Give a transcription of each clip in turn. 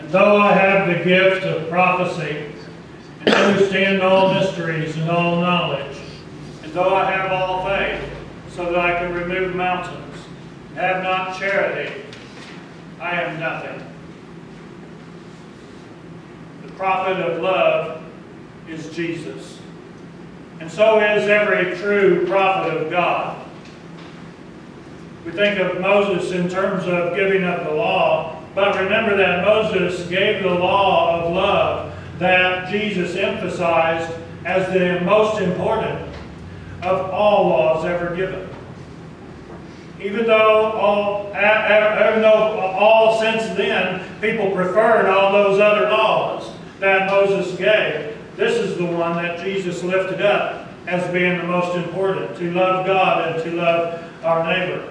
And though I have the gift of prophecy, and understand all mysteries and all knowledge, and though I have all faith, so that I can remove mountains, and have not charity, I am nothing. The prophet of love is Jesus. And so is every true prophet of God. We think of Moses in terms of giving up the law, but remember that Moses gave the law of love that Jesus emphasized as the most important of all laws ever given. Even though all since then people preferred all those other laws that Moses gave, this is the one that Jesus lifted up as being the most important, to love God and to love our neighbor.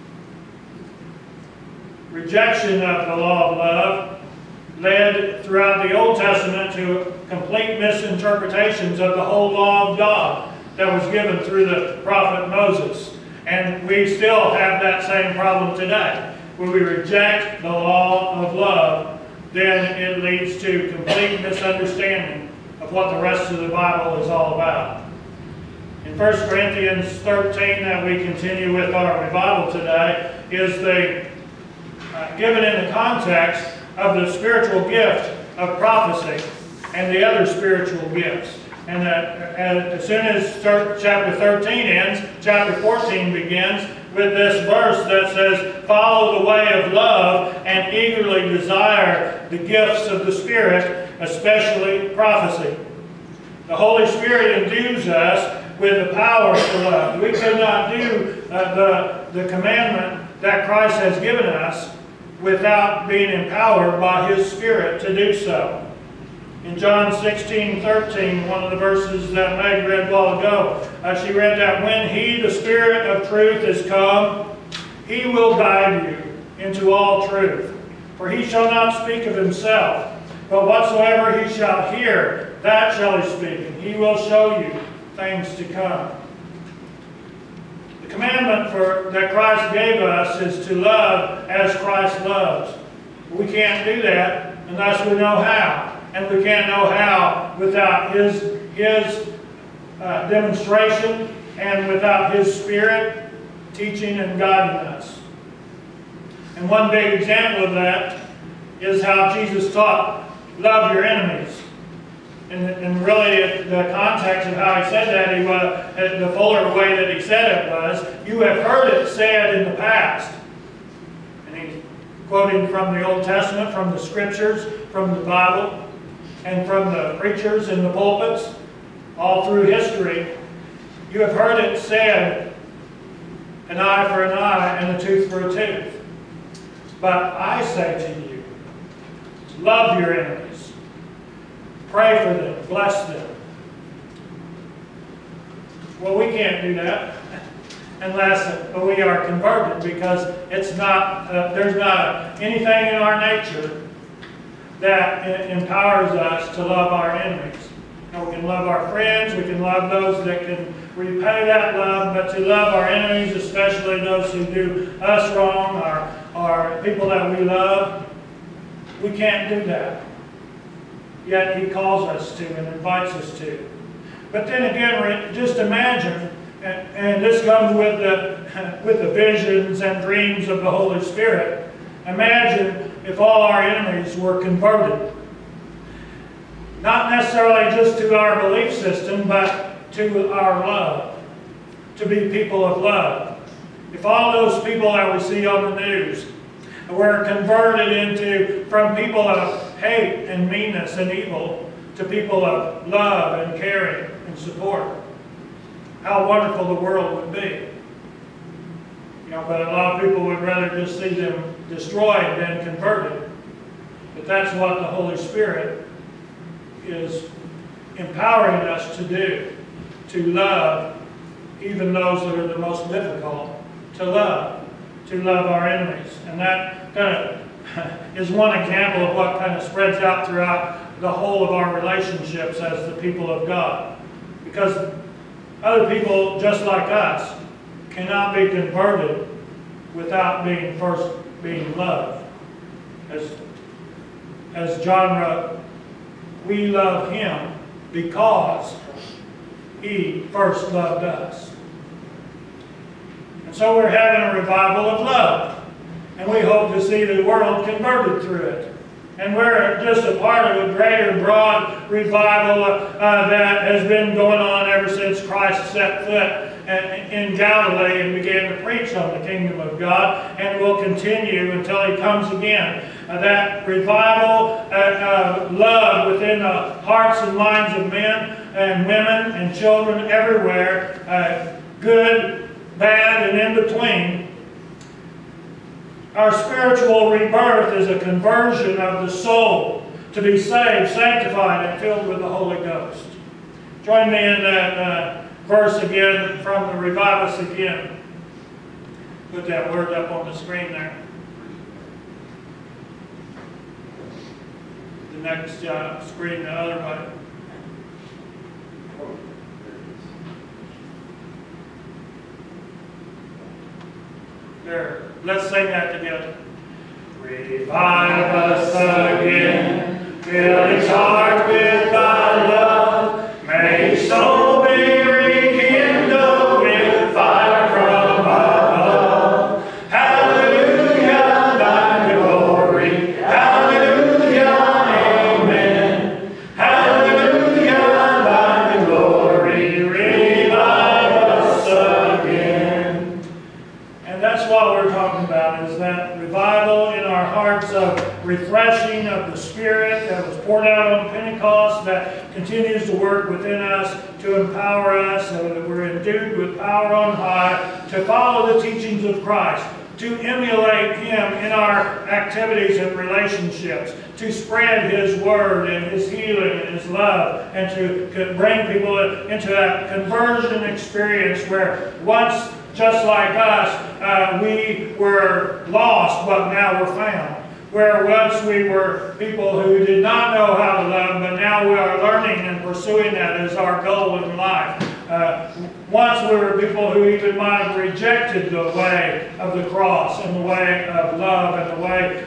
Rejection of the law of love led throughout the Old Testament to complete misinterpretations of the whole law of God that was given through the prophet Moses. And we still have that same problem today. When we reject the law of love, then it leads to complete misunderstanding of what the rest of the Bible is all about. In 1 Corinthians 13, that we continue with our revival today, is given in the context of the spiritual gift of prophecy and the other spiritual gifts. And as soon as chapter 13 ends, chapter 14 begins with this verse that says, "Follow the way of love and eagerly desire the gifts of the Spirit, especially prophecy." The Holy Spirit endues us with the power to love. We could not do the commandment that Christ has given us without being empowered by His Spirit to do so. In John 16:13, one of the verses that Meg read a while ago, she read that when He, the Spirit of truth, is come, He will guide you into all truth. For He shall not speak of Himself, but whatsoever He shall hear, that shall He speak, and He will show you things to come. The commandment that Christ gave us is to love as Christ loves. We can't do that unless we know how. And we can't know how without His demonstration and without His Spirit teaching and guiding us. And one big example of that is how Jesus taught, love your enemies. And really, the context of how He said that, the fuller way that He said it was, "You have heard it said in the past." And He's quoting from the Old Testament, from the Scriptures, from the Bible, and from the preachers in the pulpits, all through history. You have heard it said, an eye for an eye and a tooth for a tooth. But I say to you, love your enemies. Pray for them. Bless them. Well, we can't do that unless we are converted, because it's not. There's not anything in our nature that empowers us to love our enemies. We can love our friends. We can love those that can repay that love, but to love our enemies, especially those who do us wrong, or people that we love, we can't do that. Yet He calls us to and invites us to. But then again, just imagine, and this comes with the visions and dreams of the Holy Spirit. Imagine if all our enemies were converted. Not necessarily just to our belief system, but to our love. To be people of love. If all those people that we see on the news were converted from people of hate and meanness and evil to people of love and caring and support, how wonderful the world would be. But a lot of people would rather just see them destroyed than converted. But that's what the Holy Spirit is empowering us to do, to love even those that are the most difficult to love our enemies. And that kind of is one example of what kind of spreads out throughout the whole of our relationships as the people of God. Because other people just like us cannot be converted without being loved. as John wrote, we love him because he first loved us. And so we're having a revival of love. And we hope to see the world converted through it. And we're just a part of a greater, broad revival that has been going on ever since Christ set foot in Galilee and began to preach on the kingdom of God, and will continue until he comes again. That revival love within the hearts and minds of men and women and children everywhere, good, bad, and in between. Our spiritual rebirth is a conversion of the soul to be saved, sanctified, and filled with the Holy Ghost. Join me in that verse again from the Revive Us Again. Put that word up on the screen there. The next screen the other way. There. Let's sing that together. Revive us again, fill each heart with thy love, may each soul be rekindled with fire from above. Hallelujah, thy glory, hallelujah, amen. Hallelujah, thy glory, revive us again. And that's what we're talking about, is that revival in our hearts of refreshing of the Spirit that was poured out on Pentecost, that continues to work within us to empower us so that we're endued with power on high to follow the teachings of Christ, to emulate him in our activities and relationships, to spread his word and his healing and his love, and to bring people into that conversion experience where once, just like us, we were lost, but now we're found. Where once we were people who did not know how to love, but now we are learning and pursuing that as our goal in life. Once we were people who even might have rejected the way of the cross and the way of love and the way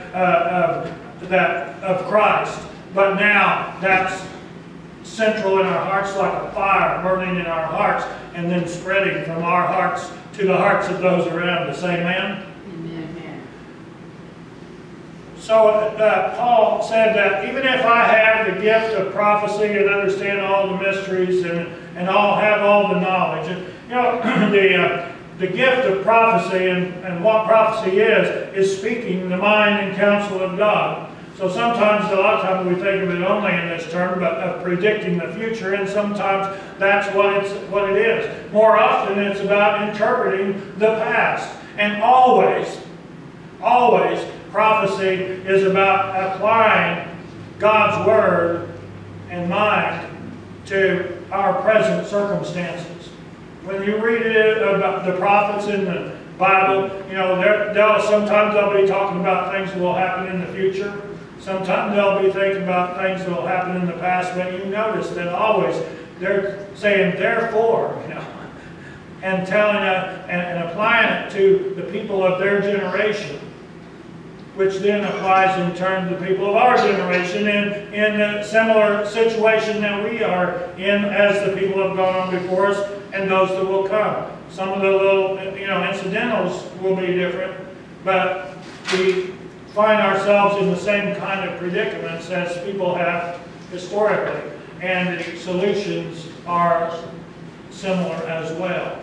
of Christ. But now that's central in our hearts like a fire burning in our hearts and then spreading from our hearts to the hearts of those around us. Amen? Amen. So Paul said that even if I have the gift of prophecy and understand all the mysteries and all have all the knowledge, you know, the gift of prophecy and what prophecy is speaking the mind and counsel of God. So sometimes, a lot of times we think of it only in this term, but of predicting the future, and sometimes that's what it is. More often it's about interpreting the past. And always, prophecy is about applying God's word and mind to our present circumstances. When you read it about the prophets in the Bible, you know, sometimes they'll be talking about things that will happen in the future. Sometimes they'll be thinking about things that will happen in the past, but you notice that always they're saying therefore, you know, and telling and applying it to the people of their generation, which then applies in turn to the people of our generation in a similar situation that we are in as the people have gone on before us and those that will come. Some of the little, incidentals will be different, but we find ourselves in the same kind of predicaments as people have historically, and the solutions are similar as well.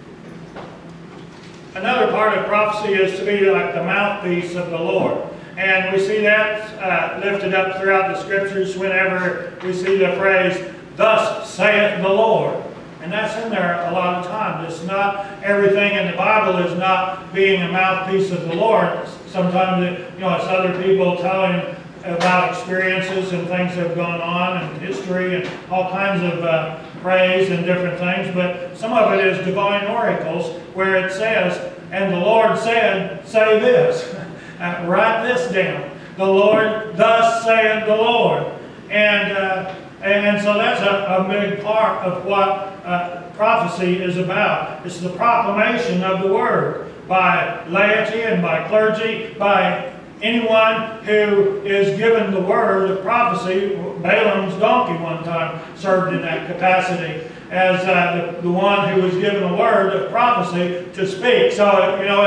Another part of prophecy is to be like the mouthpiece of the Lord. And we see that lifted up throughout the scriptures whenever we see the phrase, "Thus saith the Lord." And that's in there a lot of times. It's not, everything in the Bible is not being a mouthpiece of the Lord. Sometimes, it's other people telling about experiences and things that have gone on and history and all kinds of praise and different things. But some of it is divine oracles where it says, "And the Lord said, say this." Write this down. "The Lord, thus saith the Lord." And so that's a big part of what prophecy is about. It's the proclamation of the word by laity and by clergy, by anyone who is given the word of prophecy. Balaam's donkey one time served in that capacity as the one who was given a word of prophecy to speak. So, you know,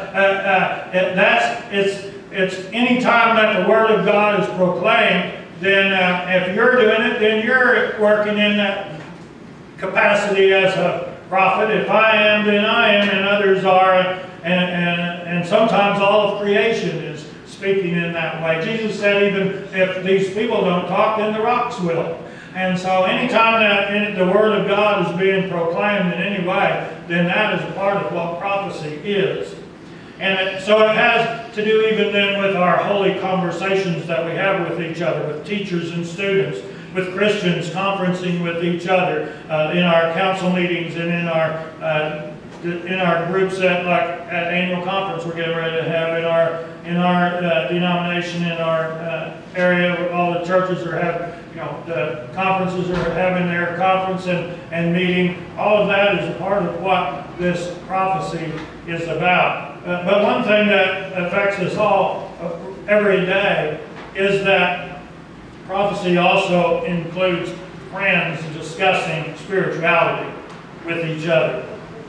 it's any time that the word of God is proclaimed, then if you're doing it, then you're working in that capacity as a prophet. If I am, then I am, and others are, and sometimes all of creation is speaking in that way. Jesus said, even if these people don't talk, then the rocks will. And so anytime that the word of God is being proclaimed in any way, then that is a part of what prophecy is. And so it has to do even then with our holy conversations that we have with each other, with teachers and students, with Christians conferencing with each other in our council meetings and in our groups at annual conference we're getting ready to have in our denomination, in our area. All the churches are having, the conferences are having their conference and meeting. All of that is a part of what this prophecy is about. But one thing that affects us all every day is that prophecy also includes friends discussing spirituality with each other.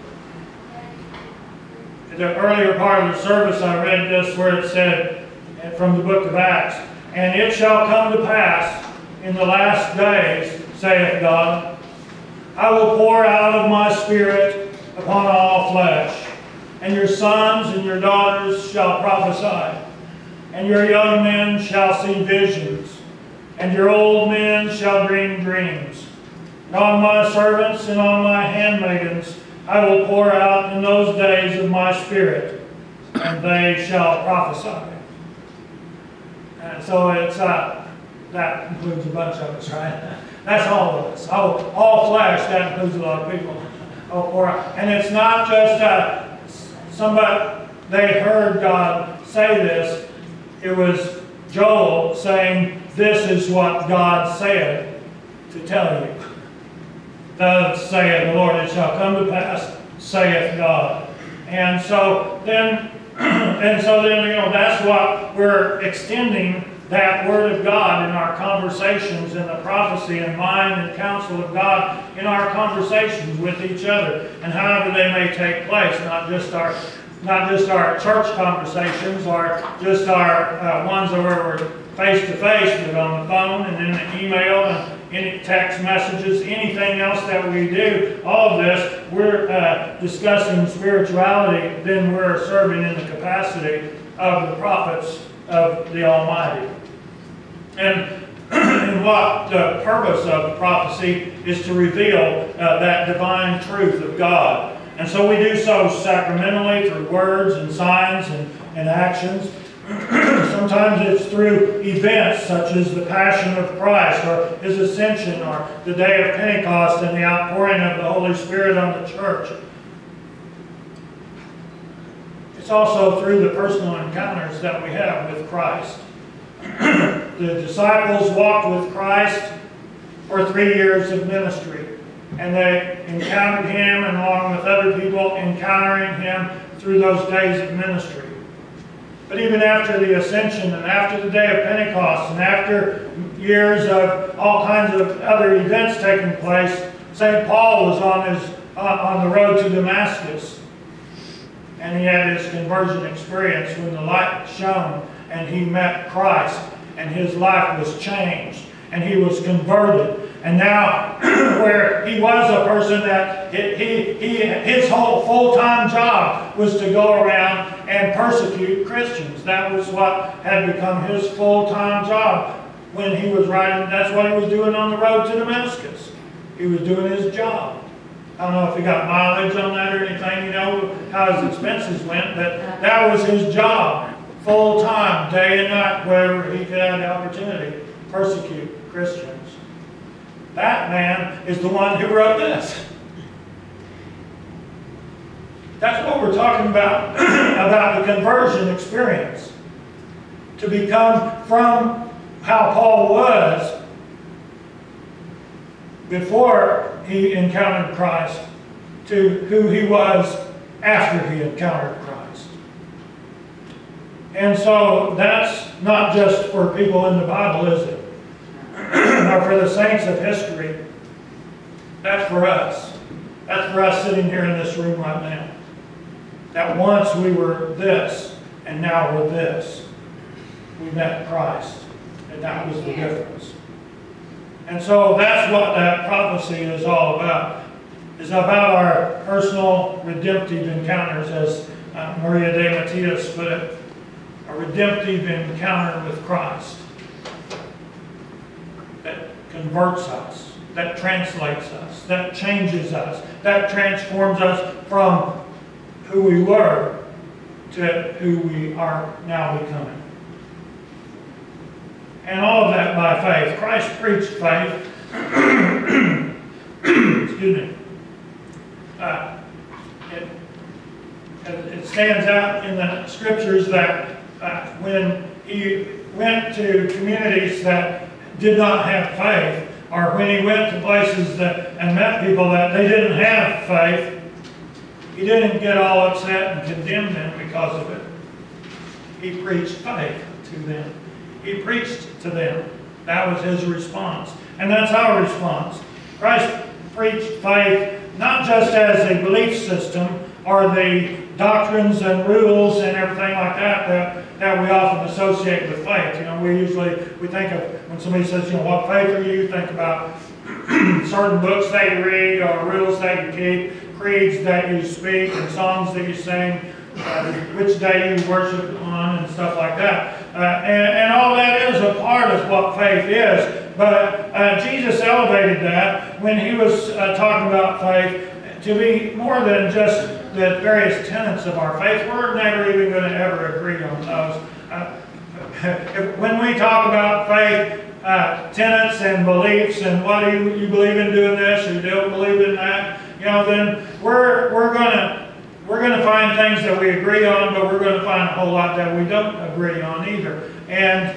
In the earlier part of the service, I read this where it said from the book of Acts, "And it shall come to pass in the last days, saith God, I will pour out of my Spirit upon all flesh, and your sons and your daughters shall prophesy, and your young men shall see visions, and your old men shall dream dreams. And on my servants and on my handmaidens I will pour out in those days of my Spirit, and they shall prophesy." And so it's that includes a bunch of us, right? That's all of us. All flesh, that includes a lot of people. And it's not just somebody, they heard God say this. It was Joel saying, "This is what God said to tell you. Thus saith the Lord, it shall come to pass, saith God." And so then, that's what we're extending, that word of God in our conversations, in the prophecy and mind and counsel of God in our conversations with each other, and however they may take place, not just our church conversations or just our ones where we're face to face, but on the phone and in the email and any text messages, anything else that we do. All of this, we're discussing spirituality, then we're serving in the capacity of the prophets of the Almighty. And what the purpose of prophecy is to reveal that divine truth of God. And so we do so sacramentally through words and signs and actions. Sometimes it's through events such as the Passion of Christ or His Ascension or the Day of Pentecost and the outpouring of the Holy Spirit on the church. It's also through the personal encounters that we have with Christ. The disciples walked with Christ for 3 years of ministry, and they encountered Him, and along with other people encountering Him through those days of ministry. But even after the Ascension and after the Day of Pentecost and after years of all kinds of other events taking place, St. Paul was on the road to Damascus, and he had his conversion experience when the light shone and he met Christ, and his life was changed, and he was converted. And now, where he was a person that his whole full-time job was to go around and persecute Christians. That was what had become his full-time job when he was riding. That's what he was doing on the road to Damascus. He was doing his job. I don't know if he got mileage on that or anything, how his expenses went, but that was his job. Full-time, day and night, wherever he could have the opportunity to persecute Christians. That man is the one who wrote this. That's what we're talking about, about the conversion experience. To become from how Paul was before he encountered Christ to who he was after he encountered Christ. And so that's not just for people in the Bible, is it? Or for the saints of history. That's for us. That's for us sitting here in this room right now. That once we were this, and now we're this. We met Christ, and that was the difference. And so that's what that prophecy is all about. It's about our personal redemptive encounters, as Maria de Matias put it, a redemptive encounter with Christ that converts us, that translates us, that changes us, that transforms us from who we were to who we are now becoming. And all of that by faith. Christ preached faith. Excuse me. It stands out in the scriptures that when he went to communities that did not have faith, or when he went to places and met people that they didn't have faith, he didn't get all upset and condemn them because of it. He preached faith to them. He preached to them. That was his response. And that's our response. Christ preached faith not just as a belief system or the doctrines and rules and everything like that we often associate with faith. You know, we think of, when somebody says, you know, what faith are you? Think about certain books that you read or rules that you keep, creeds that you speak, and songs that you sing, which day you worship on, and stuff like that. And all that is a part of what faith is. But Jesus elevated that when he was talking about faith to be more than just the various tenets of our faith. We're never even going to ever agree on those. When we talk about faith, tenets and beliefs, and what do you believe in doing this, or you don't believe in that, you know, then we're going to find things that we agree on, but we're going to find a whole lot that we don't agree on either. And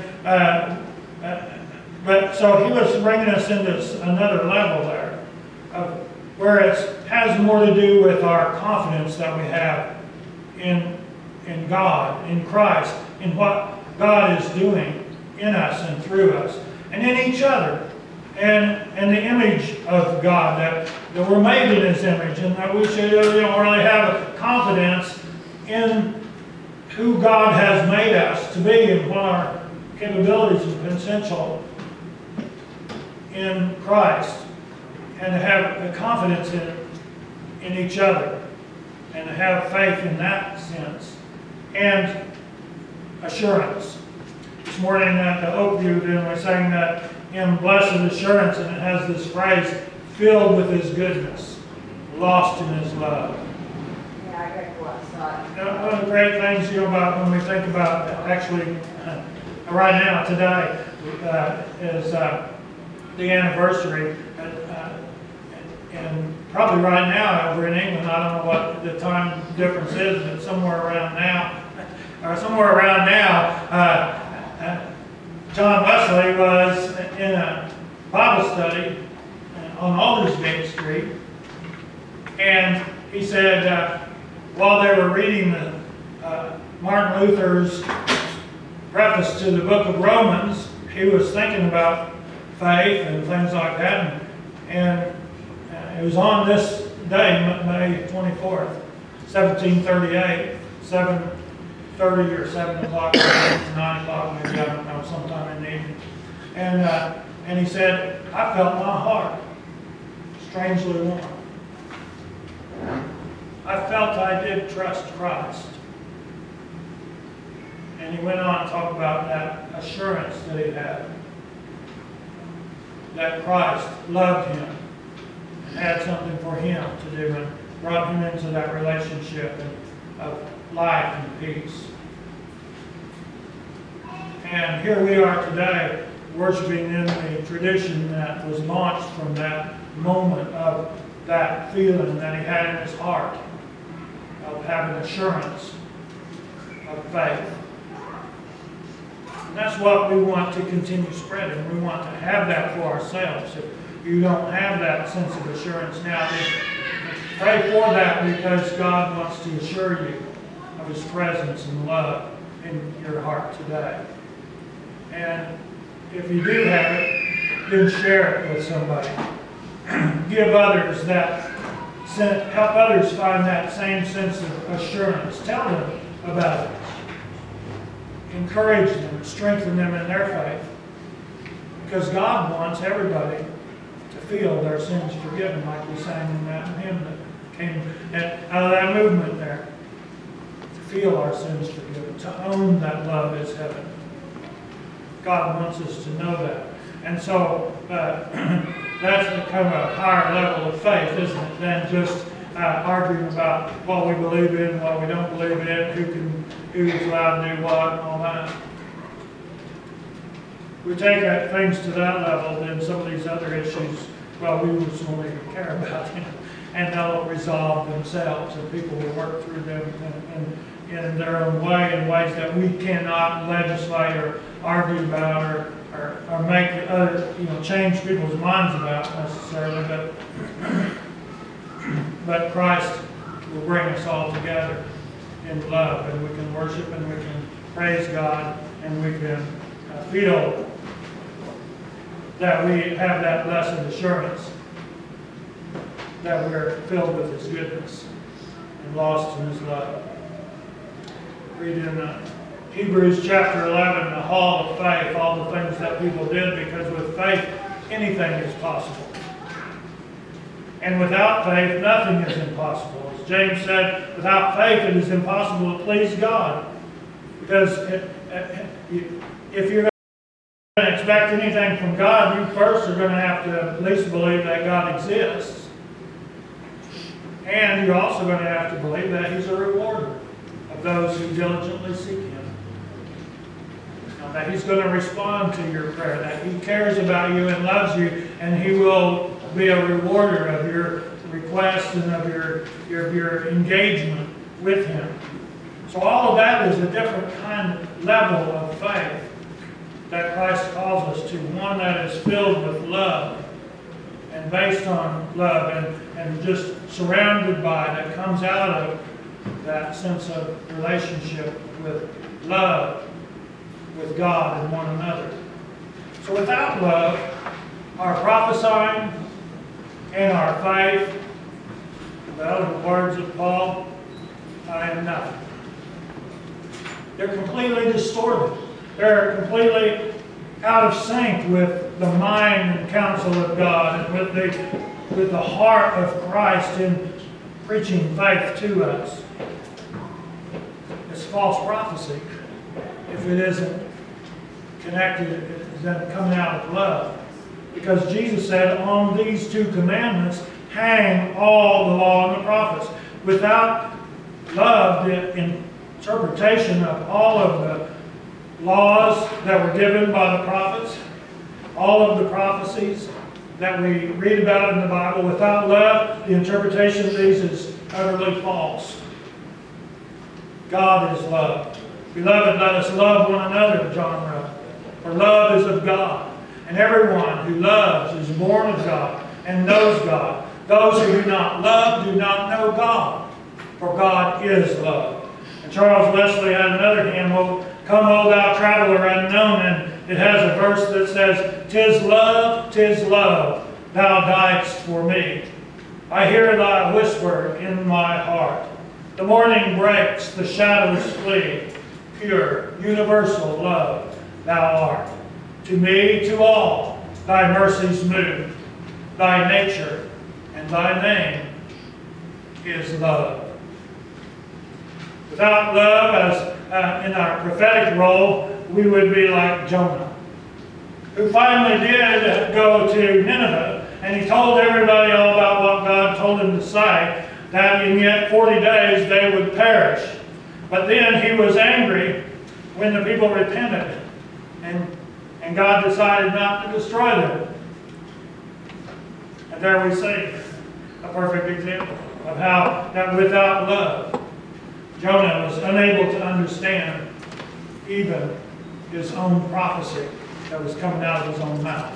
but so he was bringing us into another level there, where it has more to do with our confidence that we have in God, in Christ, in what God is doing in us and through us, and in each other, and the image of God, that we're made in His image, and that we should really have a confidence in who God has made us to be and what our capabilities and potential in Christ, and to have a confidence in each other, and to have faith in that sense, and assurance. This morning at the Oakview, then we sang that in Blessed Assurance, and it has this phrase, filled with His goodness, lost in His love. Yeah, I read what One of the great things, about when we think about actually right now, today, is the anniversary. And probably right now over in England, I don't know what the time difference is, but somewhere around now, John Wesley was in a Bible study on Aldersgate Street, and he said while they were reading Martin Luther's preface to the book of Romans, he was thinking about faith and things like that, and it was on this day, May 24th, 1738, 7:30 or 7 o'clock, 9 o'clock, maybe, I don't know, sometime in the evening. And he said, I felt my heart strangely warm. I felt I did trust Christ. And he went on to talk about that assurance that he had, that Christ loved him, had something for him to do, and brought him into that relationship of life and peace. And here we are today, worshiping in the tradition that was launched from that moment of that feeling that he had in his heart of having assurance of faith. And that's what we want to continue spreading. We want to have that for ourselves. If you don't have that sense of assurance now, then pray for that, because God wants to assure you of His presence and love in your heart today? And if you do have it, then share it with somebody. Give others that, help others find that same sense of assurance. Tell them about it. Encourage them, strengthen them in their faith. Because God wants everybody to feel their sins forgiven, like we sang in that hymn that came out of that movement there. To feel our sins forgiven, to own that love is heaven. God wants us to know that. And so that's kind of a higher level of faith, isn't it, than just arguing about what we believe in, what we don't believe in, who's allowed to do what, and all that. We take things to that level, then some of these other issues, well, we just won't even care about them, and they'll resolve themselves, and people will work through them in their own way, in ways that we cannot legislate or argue about or make other, change people's minds about necessarily, but Christ will bring us all together in love, and we can worship, and we can praise God, and we can feel that we have that blessed assurance that we're filled with His goodness and lost in His love. Read in Hebrews chapter 11, the hall of faith, all the things that people did, because with faith, anything is possible. And without faith, nothing is impossible. As James said, without faith, it is impossible to please God. Because if you're going to expect anything from God, you first are going to have to at least believe that God exists. And you're also going to have to believe that He's a rewarder of those who diligently seek Him. That He's going to respond to your prayer, that He cares about you and loves you, and He will be a rewarder of your request and of your engagement with Him. So all of that is a different kind of level of faith that Christ calls us to, one that is filled with love and based on love and just surrounded by, that comes out of that sense of relationship with love with God and one another. So without love, our prophesying and our faith, well, in the words of Paul, I am nothing. They're completely distorted. They're completely out of sync with the mind and counsel of God and with the heart of Christ in preaching faith to us. It's false prophecy if it isn't connected, it isn't coming out of love. Because Jesus said, on these two commandments hang all the law and the prophets. Without love, the interpretation of all of the laws that were given by the prophets, all of the prophecies that we read about in the Bible, without love, the interpretation of these is utterly false. God is love. Beloved, let us love one another, John wrote. For love is of God. And everyone who loves is born of God and knows God. Those who do not love do not know God, for God is love. And Charles Wesley had another hymn, Come, O thou traveler unknown, and it has a verse that says, 'Tis love, thou diedst for me. I hear thy whisper in my heart. The morning breaks, the shadows flee. Pure, universal love thou art. To me, to all, thy mercies move. Thy nature and thy name is love. Without love, as in our prophetic role, we would be like Jonah, who finally did go to Nineveh, and he told everybody all about what God told him to say, that in yet 40 days they would perish. But then he was angry when the people repented, and God decided not to destroy them. And there we see a perfect example of how that without love, Jonah was unable to understand even his own prophecy that was coming out of his own mouth.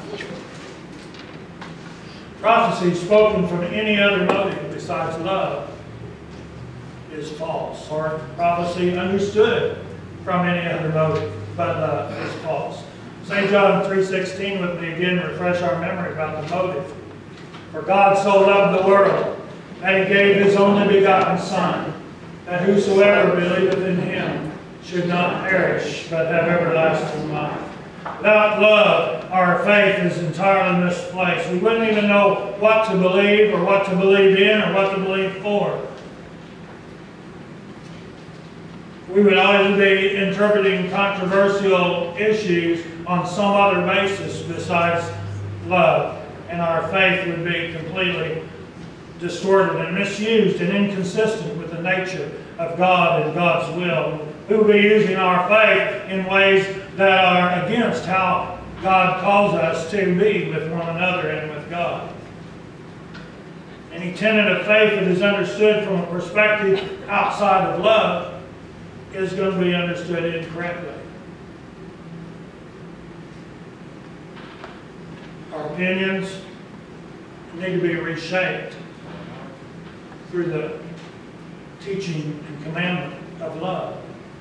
Prophecy spoken from any other motive besides love is false, or prophecy understood from any other motive but love is false. St. John 3:16 with me again, refresh our memory about the motive. For God so loved the world that he gave his only begotten Son, that whosoever believeth in him should not perish, but have everlasting life. Without love, our faith is entirely misplaced. We wouldn't even know what to believe or what to believe in or what to believe for. We would either be interpreting controversial issues on some other basis besides love, and our faith would be completely distorted and misused and inconsistent with the nature of God and God's will. We will be using our faith in ways that are against how God calls us to be with one another and with God. Any tenet of faith that is understood from a perspective outside of love is going to be understood incorrectly. Our opinions need to be reshaped through the teaching and commandment of love.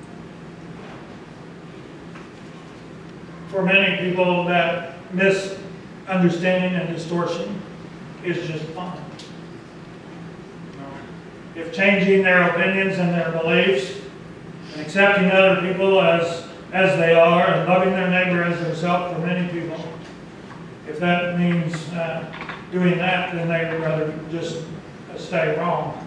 For many people, that misunderstanding and distortion is just fine. If changing their opinions and their beliefs and accepting other people as they are and loving their neighbor as themselves, for many people, if that means doing that, then they would rather just stay wrong.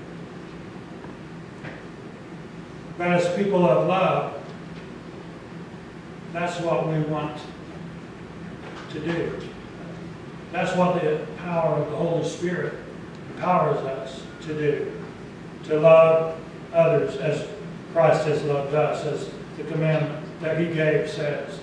But as people of love, that's what we want to do. That's what the power of the Holy Spirit empowers us to do. To love others as Christ has loved us, as the commandment that he gave says.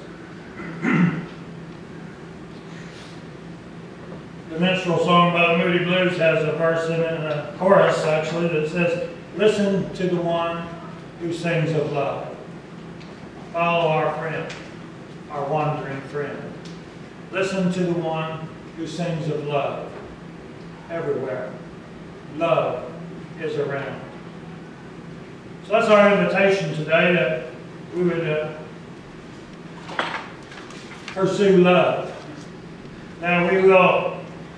The minstrel song by the Moody Blues has a verse in it, a chorus actually, that says, listen to the one who sings of love. Follow our friend, our wandering friend. Listen to the one who sings of love. Everywhere, love is around. So that's our invitation today, that we would pursue love. Now we will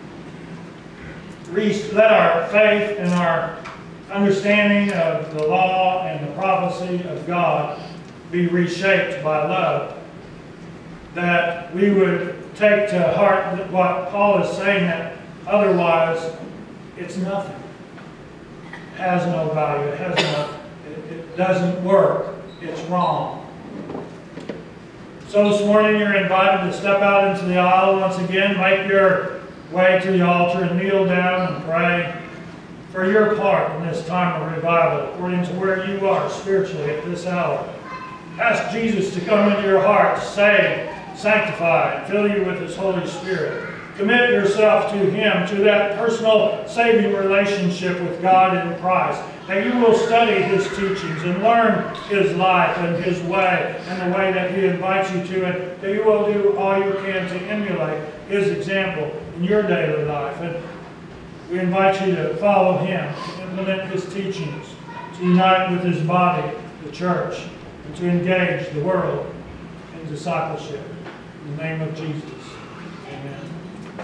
let our faith and our understanding of the law and the prophecy of God be reshaped by love. That we would take to heart what Paul is saying, that otherwise it's nothing. It has no value. It doesn't work. It's wrong. So this morning you're invited to step out into the aisle once again, make your way to the altar and kneel down and pray for your part in this time of revival, according to where you are spiritually at this hour. Ask Jesus to come into your heart, save, sanctify, and fill you with his Holy Spirit. Commit yourself to him, to that personal saving relationship with God in Christ, that you will study his teachings and learn his life and his way and the way that he invites you to, and that you will do all you can to emulate his example in your daily life. And we invite you to follow him, to implement his teachings, to unite with his body, the church, and to engage the world in discipleship. In the name of Jesus.